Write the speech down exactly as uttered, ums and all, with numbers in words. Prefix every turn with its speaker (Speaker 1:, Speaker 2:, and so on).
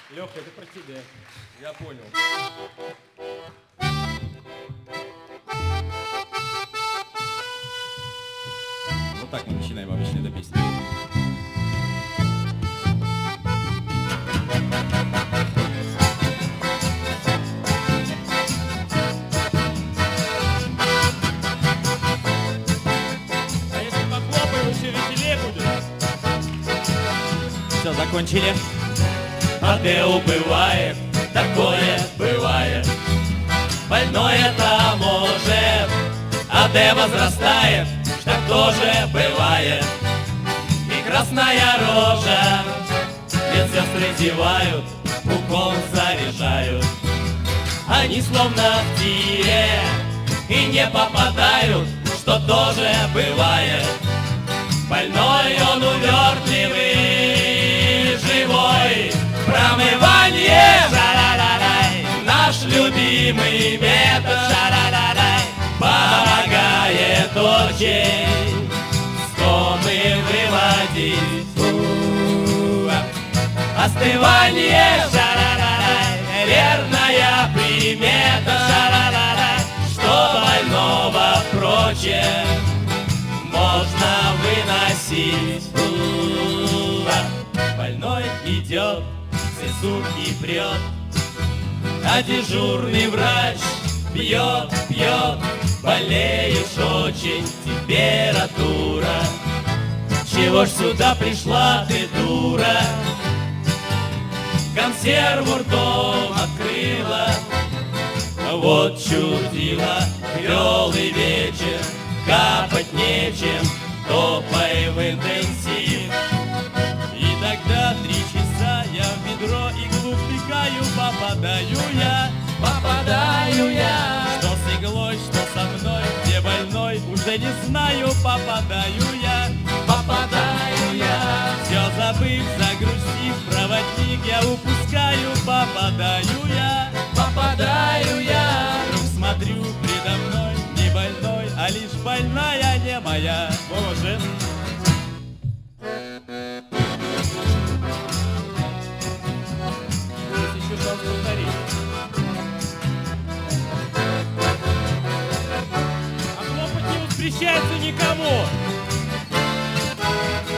Speaker 1: Леха, это про тебя.
Speaker 2: Я понял.
Speaker 3: Вот так мы начинаем обычно эту песню.
Speaker 1: А если похлопаем, еще веселее будет.
Speaker 3: Все, закончили.
Speaker 4: А ты убывает, такое бывает. Больное-то может, а ты возрастает, что тоже бывает. И красная рожа, медсестры зевают, укол заряжают. Они словно в тире и не попадают, что тоже бывает. Больной он увертливый, живой. Промывание, шарарарай, наш любимый метод, шарарарай, помогает очень стоны выводить. У-у-у. Остывание, шарарарай, верная примета, шарарарай, что больного впрочем можно выносить. У-у-у. Больной идет, сутки прет, а дежурный врач пьет, пьет. Болеешь очень, температура. Чего ж сюда пришла ты, дура? Консерву ртом открыла. Вот чудила, веселый вечер, капать нечем, топай в интенсив. И тогда три часа я в ведро иглу втыкаю, попадаю я, попадаю я. Что с иглой, что со мной, где больной, уже не знаю, попадаю я, попадаю я. Все забыв, загрустив, проводник я упускаю, попадаю я, попадаю я. Вдруг смотрю, предо мной не больной, а лишь больная не моя. Боже.
Speaker 1: Еще шанс повторить. А хлопать не воспрещается никому.